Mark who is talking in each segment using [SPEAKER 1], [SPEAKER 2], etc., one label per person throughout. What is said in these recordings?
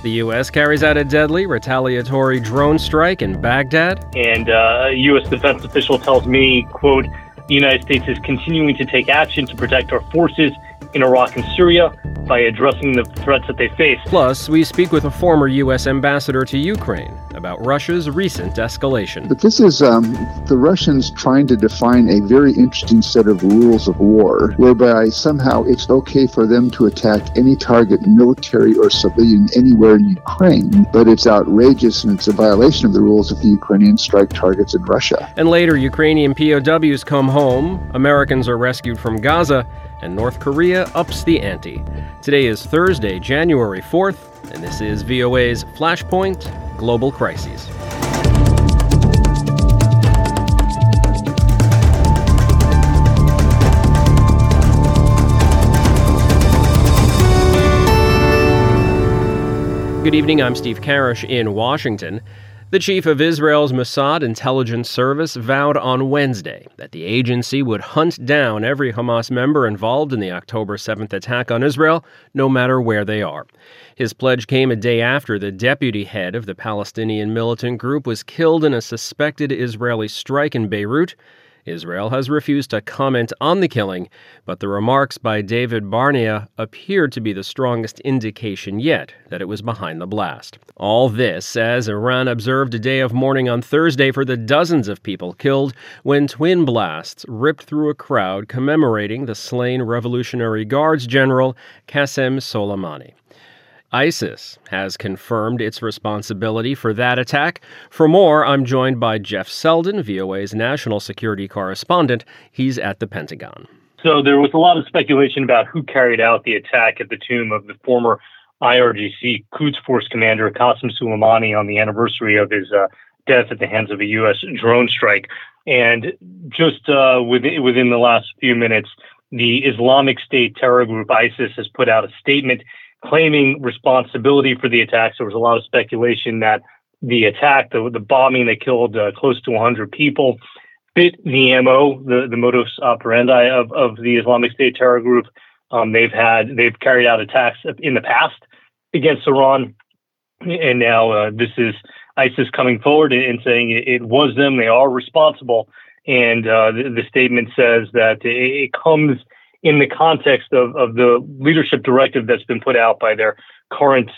[SPEAKER 1] The U.S. carries out a deadly retaliatory drone strike in Baghdad.
[SPEAKER 2] And a U.S. defense official tells me, quote, the United States is continuing to take action to protect our forces in Iraq and Syria by addressing the threats that they face.
[SPEAKER 1] Plus, we speak with a former U.S. ambassador to Ukraine about Russia's recent escalation.
[SPEAKER 3] But this is the Russians trying to define a very interesting set of rules of war, whereby somehow it's okay for them to attack any target, military or civilian, anywhere in Ukraine, but it's outrageous and it's a violation of the rules if the Ukrainians strike targets in Russia.
[SPEAKER 1] And later, Ukrainian POWs come home, Americans are rescued from Gaza, and North Korea ups the ante. Today is Thursday, January 4th, and this is VOA's Flashpoint Global Crises. Good evening, I'm Steve Karish in Washington. The chief of Israel's Mossad intelligence service vowed on Wednesday that the agency would hunt down every Hamas member involved in the October 7th attack on Israel, no matter where they are. His pledge came a day after the deputy head of the Palestinian militant group was killed in a suspected Israeli strike in Beirut. Israel has refused to comment on the killing, but the remarks by David Barnea appeared to be the strongest indication yet that it was behind the blast. All this as Iran observed a day of mourning on Thursday for the dozens of people killed when twin blasts ripped through a crowd commemorating the slain Revolutionary Guards General Qasem Soleimani. ISIS has confirmed its responsibility for that attack. For more, I'm joined by Jeff Selden, VOA's national security correspondent. He's at the Pentagon.
[SPEAKER 2] So there was a lot of speculation about who carried out the attack at the tomb of the former IRGC Quds Force commander Qasem Soleimani on the anniversary of his death at the hands of a U.S. drone strike. And just within the last few minutes, the Islamic State terror group ISIS has put out a statement claiming responsibility for the attacks. There was a lot of speculation that the attack, the bombing that killed close to 100 people, fit the MO, the modus operandi of the Islamic State terror group. They've carried out attacks in the past against Iran, and now this is ISIS coming forward and saying it was them. They are responsible, and the statement says that it comes in the context of the leadership directive that's been put out by their current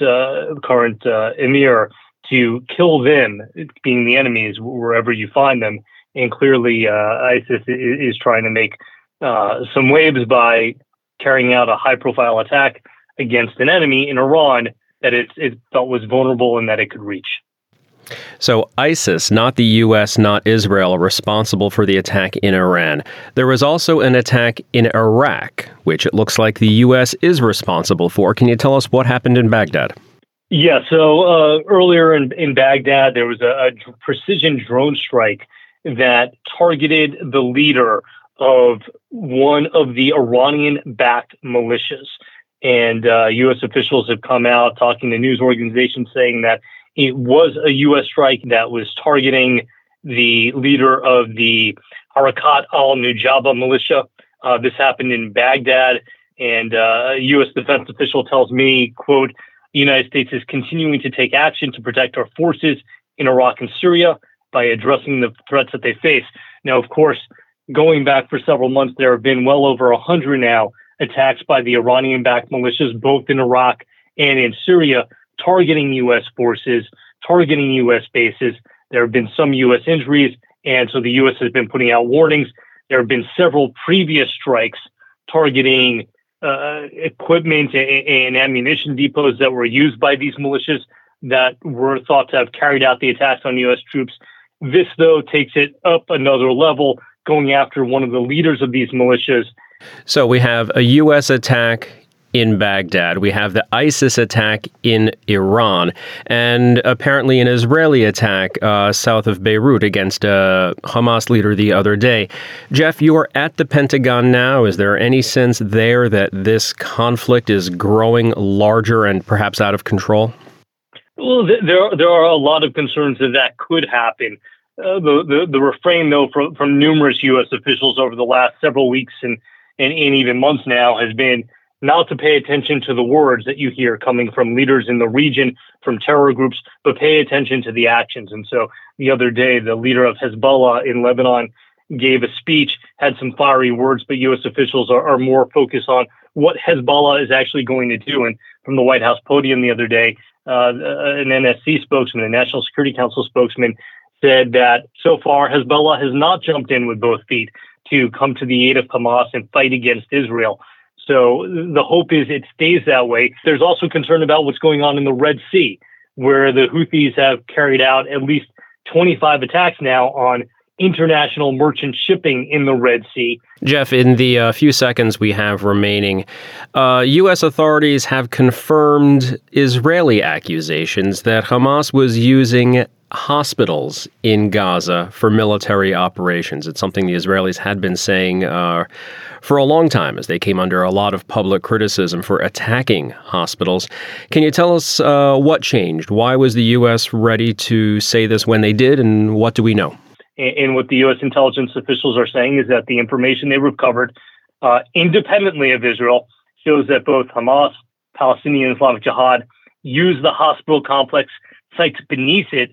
[SPEAKER 2] emir to kill them, being the enemies, wherever you find them. And clearly, ISIS is trying to make some waves by carrying out a high-profile attack against an enemy in Iran that it felt was vulnerable and that it could reach.
[SPEAKER 1] So ISIS, not the U.S., not Israel, responsible for the attack in Iran. There was also an attack in Iraq, which it looks like the U.S. is responsible for. Can you tell us what happened in Baghdad?
[SPEAKER 2] Yeah, so earlier in Baghdad, there was a precision drone strike that targeted the leader of one of the Iranian-backed militias. And U.S. officials have come out talking to news organizations saying that it was a U.S. strike that was targeting the leader of the Harakat al-Nujaba militia. This happened in Baghdad, and a U.S. defense official tells me, quote, the United States is continuing to take action to protect our forces in Iraq and Syria by addressing the threats that they face. Now, of course, going back for several months, there have been well over 100 now attacks by the Iranian-backed militias, both in Iraq and in Syria, targeting U.S. forces, targeting U.S. bases. There have been some U.S. injuries, and so the U.S. has been putting out warnings. There have been several previous strikes targeting equipment and ammunition depots that were used by these militias that were thought to have carried out the attacks on U.S. troops. This, though, takes it up another level, going after one of the leaders of these militias.
[SPEAKER 1] So we have a U.S. attack in Baghdad. We have the ISIS attack in Iran, and apparently an Israeli attack south of Beirut against a Hamas leader the other day. Jeff, you are at the Pentagon now. Is there any sense there that this conflict is growing larger and perhaps out of control?
[SPEAKER 2] Well, there are a lot of concerns that could happen. The refrain, though, from numerous U.S. officials over the last several weeks and even months now has been not to pay attention to the words that you hear coming from leaders in the region, from terror groups, but pay attention to the actions. And so the other day, the leader of Hezbollah in Lebanon gave a speech, had some fiery words, but U.S. officials are more focused on what Hezbollah is actually going to do. And from the White House podium the other day, an NSC spokesman, a National Security Council spokesman, said that so far Hezbollah has not jumped in with both feet to come to the aid of Hamas and fight against Israel. So the hope is it stays that way. There's also concern about what's going on in the Red Sea, where the Houthis have carried out at least 25 attacks now on international merchant shipping in the Red Sea.
[SPEAKER 1] Jeff, in the few seconds we have remaining, U.S. authorities have confirmed Israeli accusations that Hamas was using hospitals in Gaza for military operations. It's something the Israelis had been saying for a long time as they came under a lot of public criticism for attacking hospitals. Can you tell us what changed? Why was the U.S. ready to say this when they did, and what do we know?
[SPEAKER 2] And what the U.S. intelligence officials are saying is that the information they recovered independently of Israel shows that both Hamas, Palestinian Islamic Jihad, used the hospital complex sites beneath it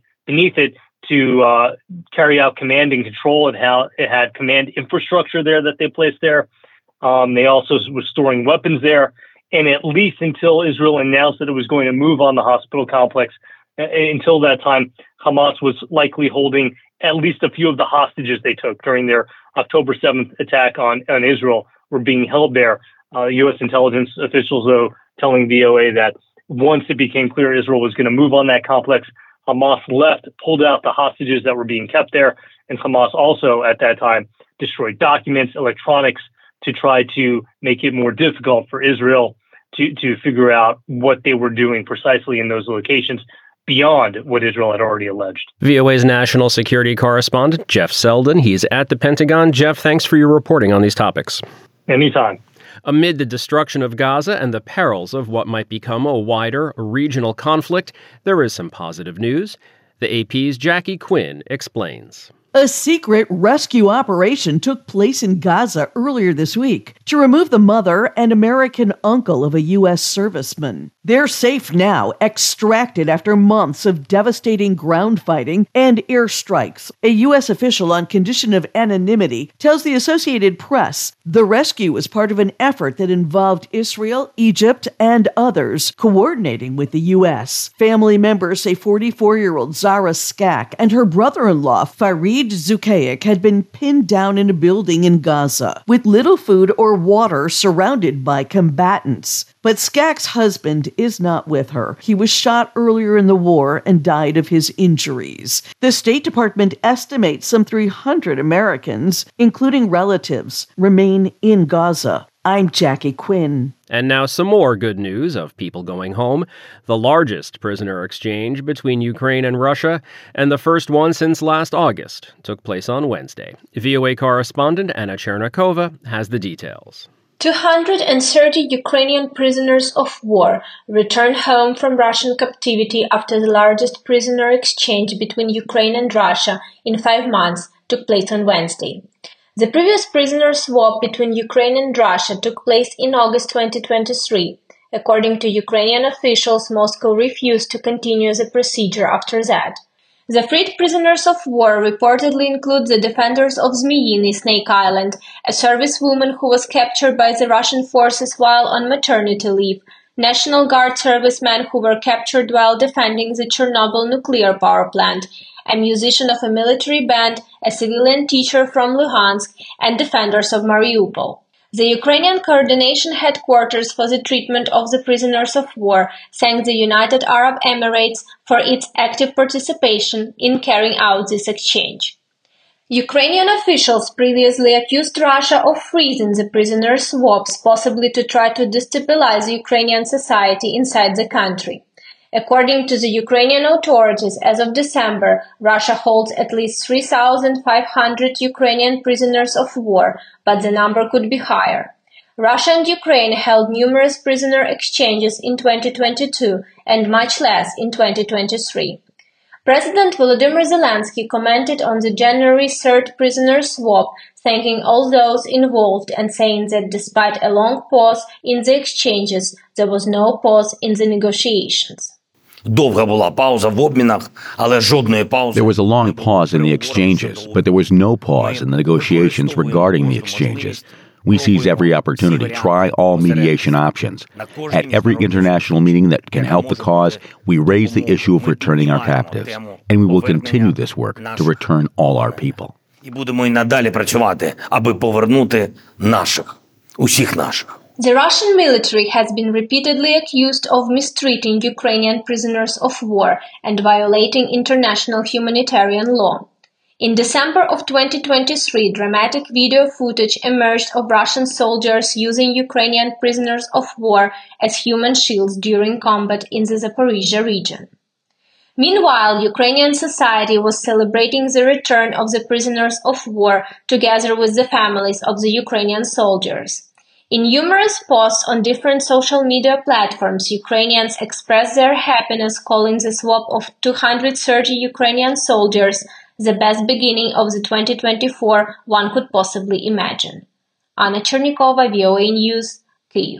[SPEAKER 2] to carry out command and control. It had command infrastructure there that they placed there. They also were storing weapons there. And at least until Israel announced that it was going to move on the hospital complex, until that time, Hamas was likely holding at least a few of the hostages they took during their October 7th attack on Israel were being held there. U.S. intelligence officials, though, telling VOA that once it became clear Israel was going to move on that complex, Hamas left, pulled out the hostages that were being kept there, and Hamas also, at that time, destroyed documents, electronics, to try to make it more difficult for Israel to figure out what they were doing precisely in those locations beyond what Israel had already alleged.
[SPEAKER 1] VOA's national security correspondent, Jeff Selden. He's at the Pentagon. Jeff, thanks for your reporting on these topics.
[SPEAKER 2] Anytime.
[SPEAKER 1] Amid the destruction of Gaza and the perils of what might become a wider regional conflict, there is some positive news. The AP's Jackie Quinn explains.
[SPEAKER 4] A secret rescue operation took place in Gaza earlier this week to remove the mother and American uncle of a U.S. serviceman. They're safe now, extracted after months of devastating ground fighting and airstrikes. A U.S. official on condition of anonymity tells the Associated Press the rescue was part of an effort that involved Israel, Egypt, and others, coordinating with the U.S. Family members say 44-year-old Zara Skak and her brother-in-law, Farid Zukayik, had been pinned down in a building in Gaza with little food or water, surrounded by combatants. But Skak's husband is not with her. He was shot earlier in the war and died of his injuries. The State Department estimates some 300 Americans, including relatives, remain in Gaza. I'm Jackie Quinn.
[SPEAKER 1] And now some more good news of people going home. The largest prisoner exchange between Ukraine and Russia, and the first one since last August, took place on Wednesday. VOA correspondent Anna Chernikova has the details.
[SPEAKER 5] 230 Ukrainian prisoners of war returned home from Russian captivity after the largest prisoner exchange between Ukraine and Russia in 5 months took place on Wednesday. The previous prisoner swap between Ukraine and Russia took place in August 2023. According to Ukrainian officials, Moscow refused to continue the procedure after that. The freed prisoners of war reportedly include the defenders of Zmiyny, Snake Island, a servicewoman who was captured by the Russian forces while on maternity leave, National Guard servicemen who were captured while defending the Chernobyl nuclear power plant, a musician of a military band, a civilian teacher from Luhansk, and defenders of Mariupol. The Ukrainian Coordination Headquarters for the Treatment of the Prisoners of War thanked the United Arab Emirates for its active participation in carrying out this exchange. Ukrainian officials previously accused Russia of freezing the prisoner swaps, possibly to try to destabilize Ukrainian society inside the country. According to the Ukrainian authorities, as of December, Russia holds at least 3,500 Ukrainian prisoners of war, but the number could be higher. Russia and Ukraine held numerous prisoner exchanges in 2022 and much less in 2023. President Volodymyr Zelensky commented on the January 3rd prisoner swap, thanking all those involved and saying that despite a long pause in the exchanges, there was no pause in the negotiations.
[SPEAKER 6] There was a long pause in the exchanges, but there was no pause in the negotiations regarding the exchanges. We seize every opportunity, try all mediation options. At every international meeting that can help the cause, we raise the issue of returning our captives. And we will continue this work to return all our people.
[SPEAKER 5] The Russian military has been repeatedly accused of mistreating Ukrainian prisoners of war and violating international humanitarian law. In December of 2023, dramatic video footage emerged of Russian soldiers using Ukrainian prisoners of war as human shields during combat in the Zaporizhzhia region. Meanwhile, Ukrainian society was celebrating the return of the prisoners of war together with the families of the Ukrainian soldiers. In numerous posts on different social media platforms, Ukrainians expressed their happiness, calling the swap of 230 Ukrainian soldiers the best beginning of the 2024 one could possibly imagine. Anna Chernikova, VOA News, Kyiv.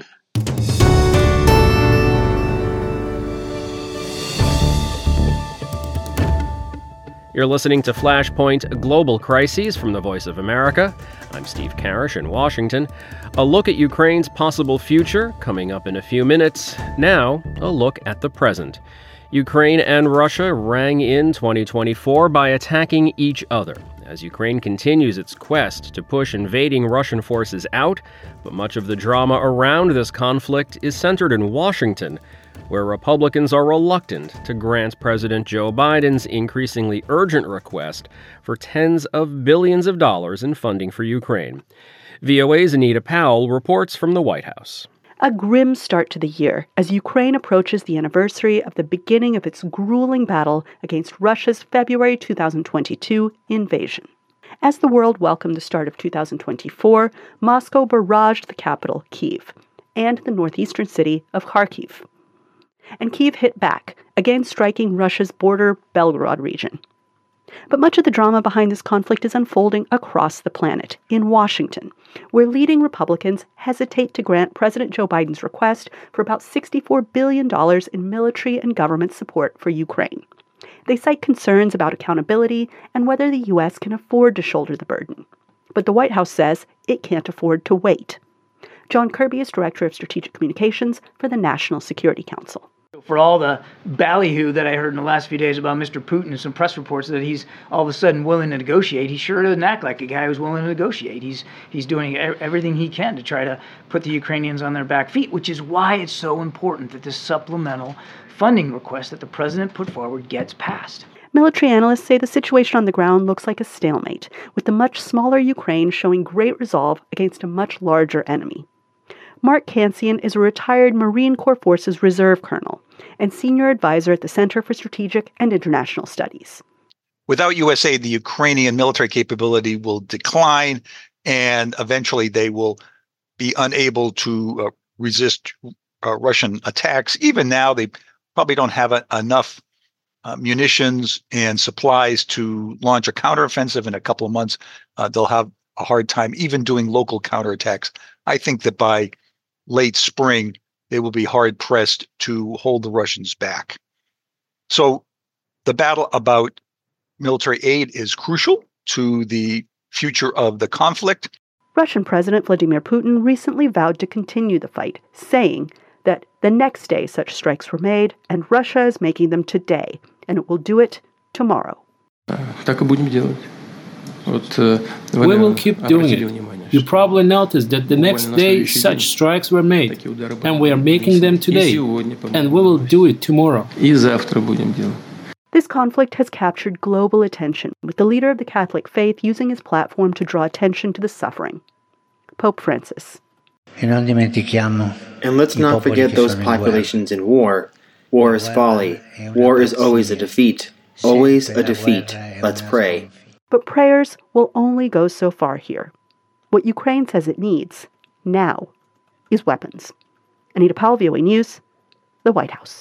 [SPEAKER 1] You're listening to Flashpoint Global Crises from the Voice of America. I'm Steve Karish in Washington. A look at Ukraine's possible future coming up in a few minutes. Now, a look at the present. Ukraine and Russia rang in 2024 by attacking each other, as Ukraine continues its quest to push invading Russian forces out, but much of the drama around this conflict is centered in Washington, where Republicans are reluctant to grant President Joe Biden's increasingly urgent request for tens of billions of dollars in funding for Ukraine. VOA's Anita Powell reports from the White House.
[SPEAKER 7] A grim start to the year as Ukraine approaches the anniversary of the beginning of its grueling battle against Russia's February 2022 invasion. As the world welcomed the start of 2024, Moscow barraged the capital, Kyiv, and the northeastern city of Kharkiv. And Kyiv hit back, again striking Russia's border Belgorod region. But much of the drama behind this conflict is unfolding across the planet, in Washington, where leading Republicans hesitate to grant President Joe Biden's request for about $64 billion in military and government support for Ukraine. They cite concerns about accountability and whether the U.S. can afford to shoulder the burden. But the White House says it can't afford to wait. John Kirby is Director of Strategic Communications for the National Security Council.
[SPEAKER 8] For all the ballyhoo that I heard in the last few days about Mr. Putin and some press reports that he's all of a sudden willing to negotiate, he sure doesn't act like a guy who's willing to negotiate. He's doing everything he can to try to put the Ukrainians on their back feet, which is why it's so important that this supplemental funding request that the president put forward gets passed.
[SPEAKER 7] Military analysts say the situation on the ground looks like a stalemate, with the much smaller Ukraine showing great resolve against a much larger enemy. Mark Kansian is a retired Marine Corps Forces Reserve Colonel and Senior Advisor at the Center for Strategic and International Studies.
[SPEAKER 9] Without U.S. aid, the Ukrainian military capability will decline, and eventually they will be unable to resist Russian attacks. Even now, they probably don't have enough munitions and supplies to launch a counteroffensive in a couple of months. They'll have a hard time even doing local counterattacks. I think that by late spring, they will be hard-pressed to hold the Russians back. So the battle about military aid is crucial to the future of the conflict.
[SPEAKER 7] Russian President Vladimir Putin recently vowed to continue the fight, saying that the next day such strikes were made, and Russia is making them today, and it will do it tomorrow.
[SPEAKER 10] We will keep doing it. You probably noticed that the next day such strikes were made, and we are making them today, and we will do it tomorrow.
[SPEAKER 7] This conflict has captured global attention, with the leader of the Catholic faith using his platform to draw attention to the suffering. Pope Francis.
[SPEAKER 11] And let's not forget those populations in war. War is folly. War is always a defeat. Always a defeat. Let's pray.
[SPEAKER 7] But prayers will only go so far here. What Ukraine says it needs, now, is weapons. Anita Powell, VOA News, the White House.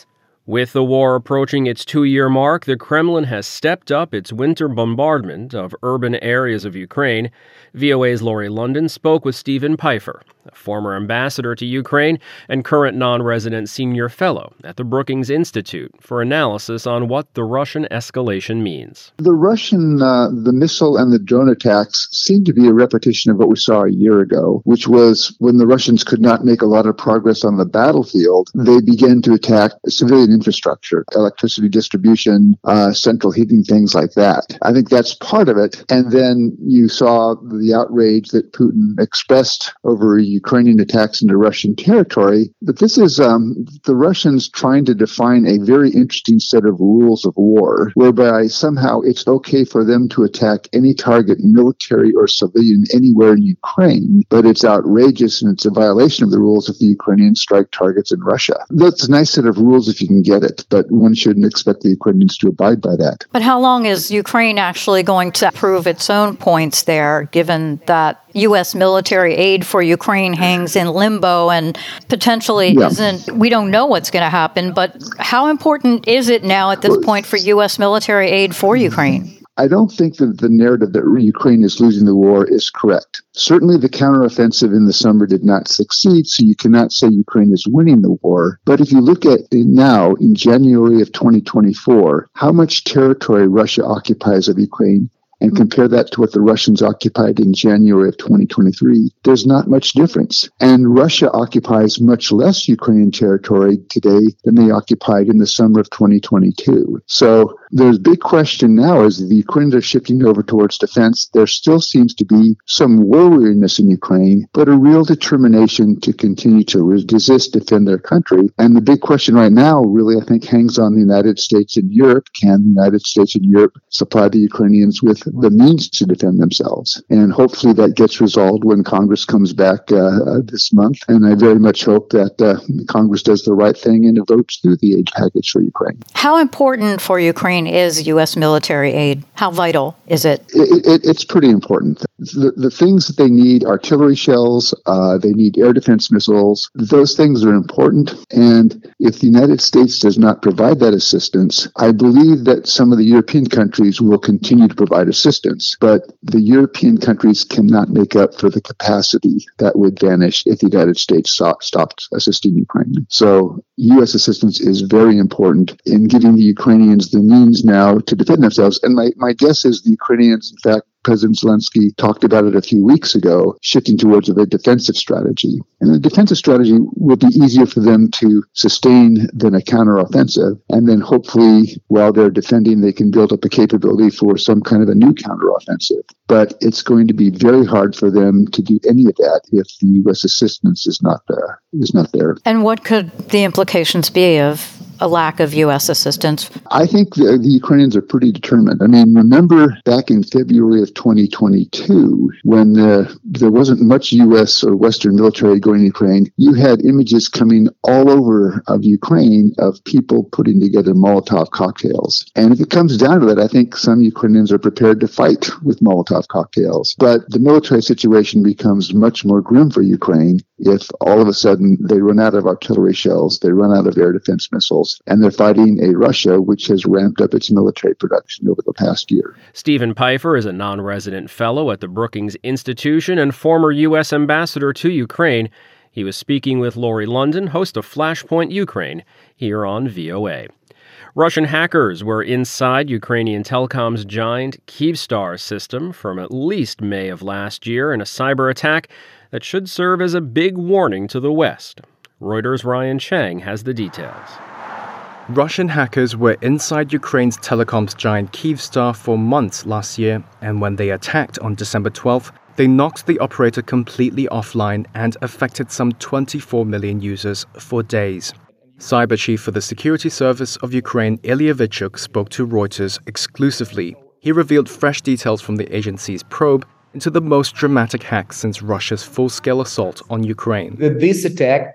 [SPEAKER 1] With the war approaching its 2-year mark, the Kremlin has stepped up its winter bombardment of urban areas of Ukraine. VOA's Lori London spoke with Stephen Pifer, a former ambassador to Ukraine and current non-resident senior fellow at the Brookings Institute, for analysis on what the Russian escalation means.
[SPEAKER 3] The Russian, the missile and the drone attacks seem to be a repetition of what we saw a year ago, which was when the Russians could not make a lot of progress on the battlefield, they began to attack civilian infrastructure, electricity distribution, central heating, things like that. I think that's part of it. And then you saw the outrage that Putin expressed over Ukrainian attacks into Russian territory. But this is the Russians trying to define a very interesting set of rules of war, whereby somehow it's okay for them to attack any target, military or civilian, anywhere in Ukraine, but it's outrageous and it's a violation of the rules if the Ukrainians strike targets in Russia. That's a nice set of rules if you can get it, but one shouldn't expect the Ukrainians to abide by that.
[SPEAKER 12] But how long is Ukraine actually going to prove its own points there, given that U.S. military aid for Ukraine hangs in limbo and potentially we don't know what's going to happen, but how important is it now at this point for U.S. military aid for Ukraine?
[SPEAKER 3] I don't think that the narrative that Ukraine is losing the war is correct. Certainly the counteroffensive in the summer did not succeed, so you cannot say Ukraine is winning the war. But if you look at it now, in January of 2024, how much territory Russia occupies of Ukraine, and compare that to what the Russians occupied in January of 2023, there's not much difference. And Russia occupies much less Ukrainian territory today than they occupied in the summer of 2022. So there's a big question now as the Ukrainians are shifting over towards defense. There still seems to be some war weariness in Ukraine, but a real determination to continue to resist, defend their country. And the big question right now really, I think, hangs on the United States and Europe. Can the United States and Europe supply the Ukrainians with the means to defend themselves? And hopefully that gets resolved when Congress comes back this month. And I very much hope that Congress does the right thing and votes through the aid package for Ukraine.
[SPEAKER 12] How important for Ukraine is U.S. military aid? How vital is it?
[SPEAKER 3] It's pretty important. The things that they need, artillery shells, they need air defense missiles, those things are important. And if the United States does not provide that assistance, I believe that some of the European countries will continue to provide assistance. But the European countries cannot make up for the capacity that would vanish if the United States stopped assisting Ukraine. So U.S. assistance is very important in giving the Ukrainians the means now to defend themselves. And my guess is the Ukrainians, in fact, President Zelensky talked about it a few weeks ago, shifting towards a defensive strategy. And the defensive strategy will be easier for them to sustain than a counteroffensive. And then hopefully, while they're defending, they can build up a capability for some kind of a new counteroffensive. But it's going to be very hard for them to do any of that if the U.S. assistance is not there.
[SPEAKER 12] And what could the implications be of a lack of U.S. assistance?
[SPEAKER 3] I think the Ukrainians are pretty determined. I mean, remember back in February of 2022, when there wasn't much U.S. or Western military going to Ukraine, you had images coming all over of Ukraine of people putting together Molotov cocktails. And if it comes down to that, I think some Ukrainians are prepared to fight with Molotov cocktails. But the military situation becomes much more grim for Ukraine if all of a sudden they run out of artillery shells, they run out of air defense missiles, and they're fighting a Russia which has ramped up its military production over the past year.
[SPEAKER 1] Stephen Pifer is a non-resident fellow at the Brookings Institution and former U.S. ambassador to Ukraine. He was speaking with Lori London, host of Flashpoint Ukraine, here on VOA. Russian hackers were inside Ukrainian telecom's giant Kyivstar system from at least May of last year in a cyber attack that should serve as a big warning to the West. Reuters' Ryan Chang has the details.
[SPEAKER 13] Russian hackers were inside Ukraine's telecom's giant Kyivstar for months last year, and when they attacked on December 12th, they knocked the operator completely offline and affected some 24 million users for days. Cyber chief for the security service of Ukraine, Ilya Vichuk, spoke to Reuters exclusively. He revealed fresh details from the agency's probe into the most dramatic hack since Russia's full-scale assault on Ukraine.
[SPEAKER 14] This attack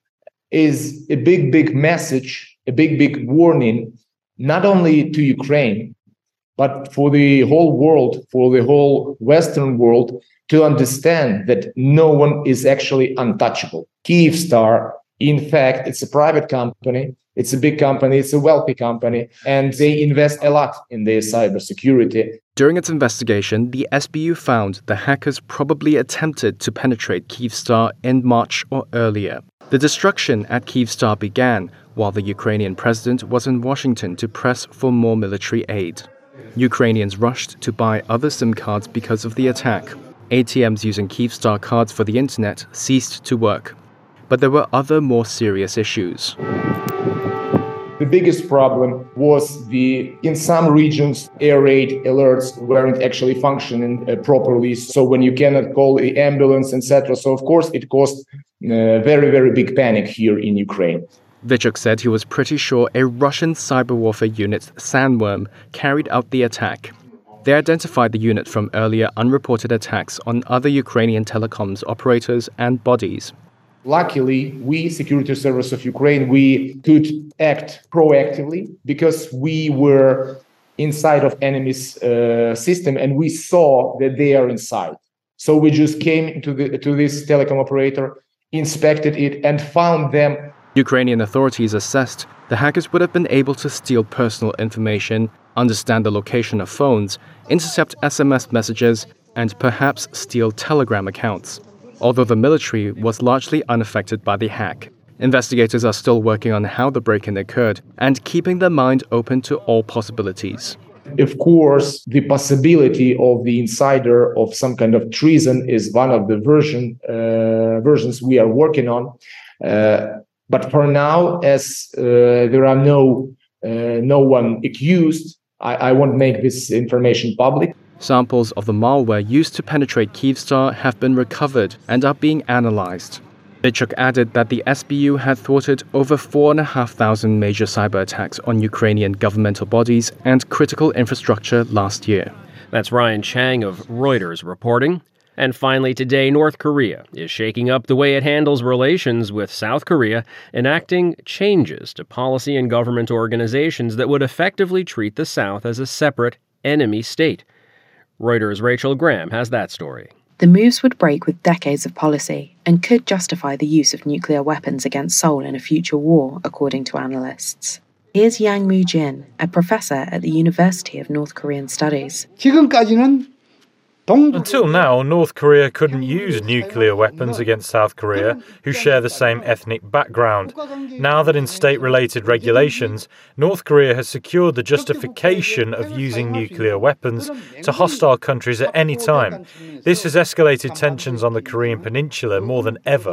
[SPEAKER 14] is a big message, a big warning, not only to Ukraine, but for the whole world, for the whole Western world, to understand that no one is actually untouchable. Kyivstar, in fact, it's a private company. It's a big company, it's a wealthy company, and they invest a lot in their cybersecurity.
[SPEAKER 13] During its investigation, the SBU found the hackers probably attempted to penetrate Kyivstar in March or earlier. The destruction at Kyivstar began while the Ukrainian president was in Washington to press for more military aid. Ukrainians rushed to buy other SIM cards because of the attack. ATMs using Kyivstar cards for the internet ceased to work. But there were other more serious issues.
[SPEAKER 14] The biggest problem was in some regions, air raid alerts weren't actually functioning properly. So when you cannot call the ambulance, etc. So of course it caused very, very big panic here in Ukraine.
[SPEAKER 13] Vychuk said he was pretty sure a Russian cyber warfare unit, Sandworm, carried out the attack. They identified the unit from earlier unreported attacks on other Ukrainian telecoms operators and bodies.
[SPEAKER 14] Luckily, we, Security Service of Ukraine, we could act proactively because we were inside of enemy's system and we saw that they are inside. So we just came to this telecom operator, inspected it, and found them.
[SPEAKER 13] Ukrainian authorities assessed the hackers would have been able to steal personal information, understand the location of phones, intercept SMS messages, and perhaps steal Telegram accounts. Although the military was largely unaffected by the hack, investigators are still working on how the break-in occurred and keeping their mind open to all possibilities.
[SPEAKER 14] Of course, the possibility of the insider of some kind of treason is one of the versions we are working on. But for now, as there are no one accused, I won't make this information public.
[SPEAKER 13] Samples of the malware used to penetrate Kyivstar have been recovered and are being analyzed. Vychuk added that the SBU had thwarted over 4,500 major cyber attacks on Ukrainian governmental bodies and critical infrastructure last year.
[SPEAKER 1] That's Ryan Chang of Reuters reporting. And finally today, North Korea is shaking up the way it handles relations with South Korea, enacting changes to policy and government organizations that would effectively treat the South as a separate enemy state. Reuters' Rachel Graham has that story.
[SPEAKER 15] The moves would break with decades of policy and could justify the use of nuclear weapons against Seoul in a future war, according to analysts. Here's Yang Moo-jin, a professor at the University of North Korean Studies.
[SPEAKER 16] Until now, North Korea couldn't use nuclear weapons against South Korea, who share the same ethnic background. Now that in state-related regulations, North Korea has secured the justification of using nuclear weapons to hostile countries at any time. This has escalated tensions on the Korean peninsula more than ever.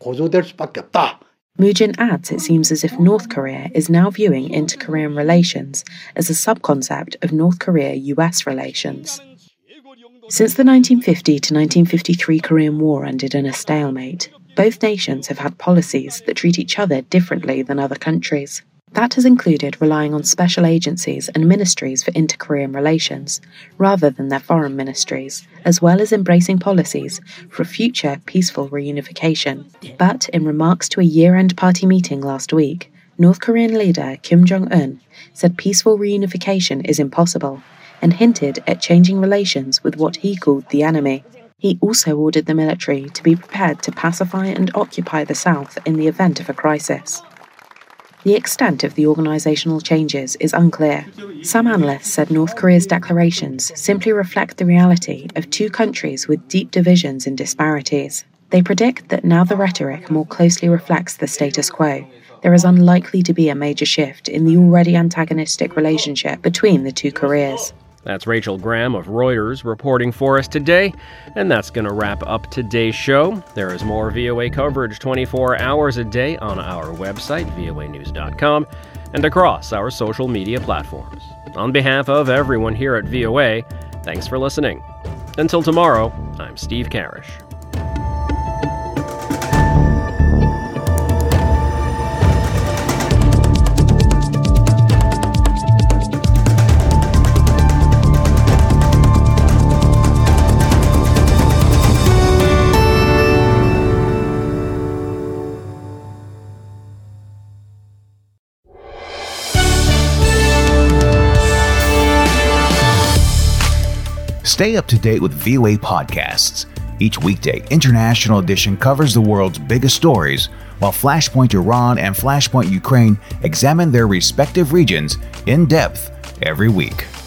[SPEAKER 15] Moo-jin adds it seems as if North Korea is now viewing inter-Korean relations as a subconcept of North Korea-US relations. Since the 1950 to 1953 Korean War ended in a stalemate, both nations have had policies that treat each other differently than other countries. That has included relying on special agencies and ministries for inter-Korean relations, rather than their foreign ministries, as well as embracing policies for future peaceful reunification. But in remarks to a year-end party meeting last week, North Korean leader Kim Jong-un said peaceful reunification is impossible, and hinted at changing relations with what he called the enemy. He also ordered the military to be prepared to pacify and occupy the South in the event of a crisis. The extent of the organisational changes is unclear. Some analysts said North Korea's declarations simply reflect the reality of two countries with deep divisions and disparities. They predict that now the rhetoric more closely reflects the status quo, there is unlikely to be a major shift in the already antagonistic relationship between the two Koreas.
[SPEAKER 1] That's Rachel Graham of Reuters reporting for us today, and that's going to wrap up today's show. There is more VOA coverage 24 hours a day on our website, voanews.com, and across our social media platforms. On behalf of everyone here at VOA, thanks for listening. Until tomorrow, I'm Steve Karish.
[SPEAKER 17] Stay up to date with VOA podcasts. Each weekday, International Edition covers the world's biggest stories, while Flashpoint Iran and Flashpoint Ukraine examine their respective regions in depth every week.